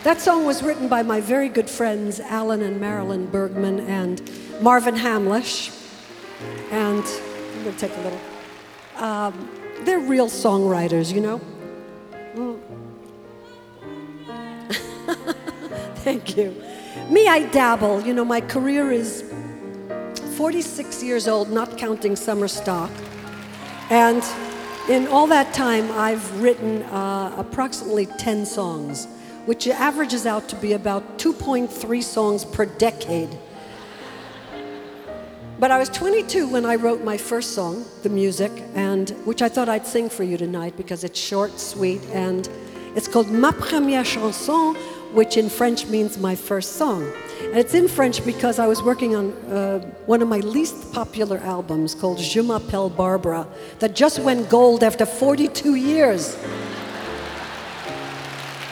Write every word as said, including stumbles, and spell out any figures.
That song was written by my very good friends Alan and Marilyn Bergman and Marvin Hamlish. And I'm going to take a little. Um, they're real songwriters, you know? Mm. Thank you. Me, I dabble. You know, my career is forty-six years old, not counting summer stock. And in all that time, I've written uh, approximately ten songs, which averages out to be about two point three songs per decade. But I was twenty-two when I wrote my first song, the music, and which I thought I'd sing for you tonight because it's short, sweet, and it's called Ma Première Chanson, which in French means my first song. And it's in French because I was working on uh, one of my least popular albums called Je m'appelle Barbara, that just went gold after forty-two years.